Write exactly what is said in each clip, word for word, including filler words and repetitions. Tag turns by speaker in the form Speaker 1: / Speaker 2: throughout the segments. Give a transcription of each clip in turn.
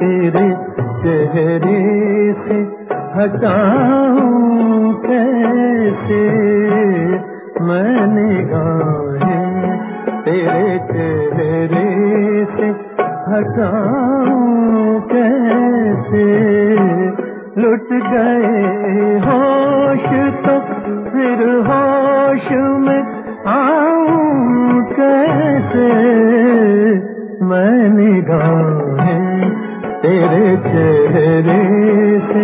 Speaker 1: तेरे चेहरे से हटाऊं कैसे मैं निगाहें तेरे चेहरे से हटाऊं कैसे लुट गए होश तो फिर होश में आऊं कैसे मैं निगाहें तेरे चेहरे से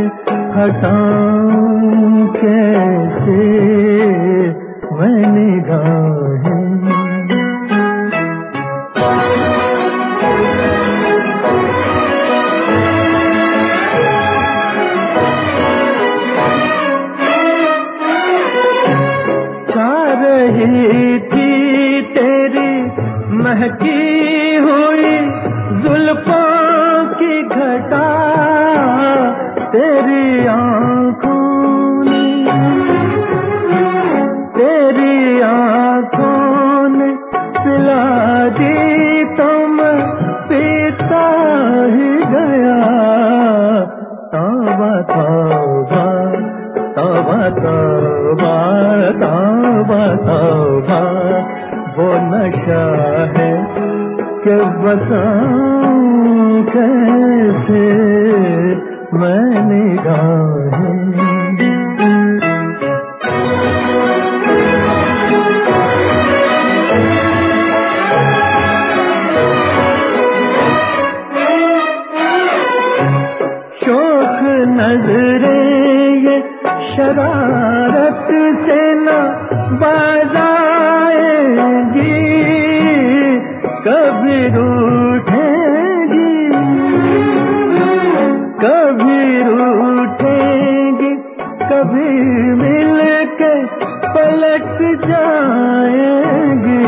Speaker 1: हटाऊं कैसे मैं निगाहें रही थी तेरी महकी हुई जुल्फों की घटा तेरी आँखों ने तेरी आँखों ने पिला दी तो मैं पीता ही गया तौबा तौबा तौबा तौबा तौबा तौबा वो नशा है कि बताऊं कैसे मैं निगाहें शौक नजरें ये शरारत से न बाजाएगी कभी रूठेगी कभी रूठेगी कभी मिल के पलट जाएगी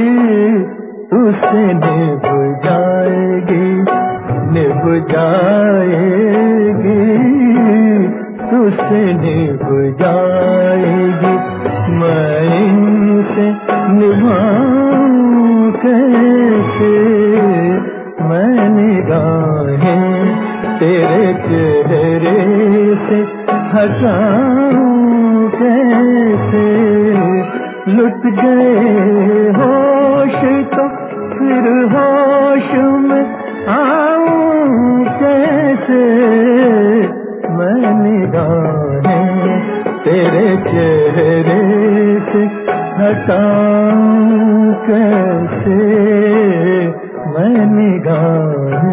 Speaker 1: उससे निभ जाएगी निभ जाएगी तुझसे निभ जाएगी मैं इनसे निभाऊं कैसे मैं निगाहें तेरे चेहरे से हटाऊं कैसे लुट गए होश तो फिर होश में आऊं कैसे मैं निगाहें तेरे चेहरे से हटाऊं कैसे मैं निगाहें